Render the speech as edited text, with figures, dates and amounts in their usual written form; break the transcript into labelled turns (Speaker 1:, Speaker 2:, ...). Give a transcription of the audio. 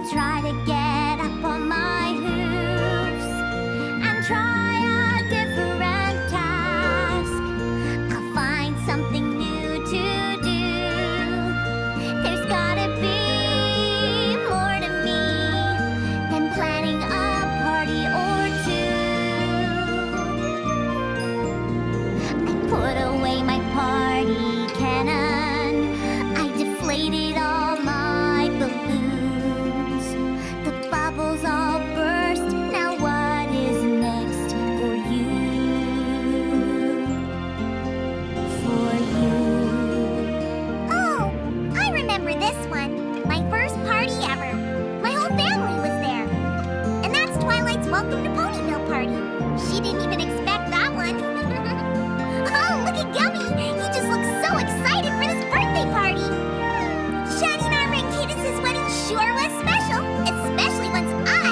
Speaker 1: try to get up on my hoofs and try a different task. I'll find something new to do. There's gotta be more to me than planning a party or two. I put away my party cannon. I deflated all my balloons. The bubbles all burst. Now what is next for you? For you. Oh, I remember this one. My first party ever. My whole family was there. And that's Twilight's welcome to Ponyville party. She didn't even expect that one. Oh, look at Gummy. He just looks so excited for this birthday party. Shining Armor and Cadence's wedding sure was special, especially once I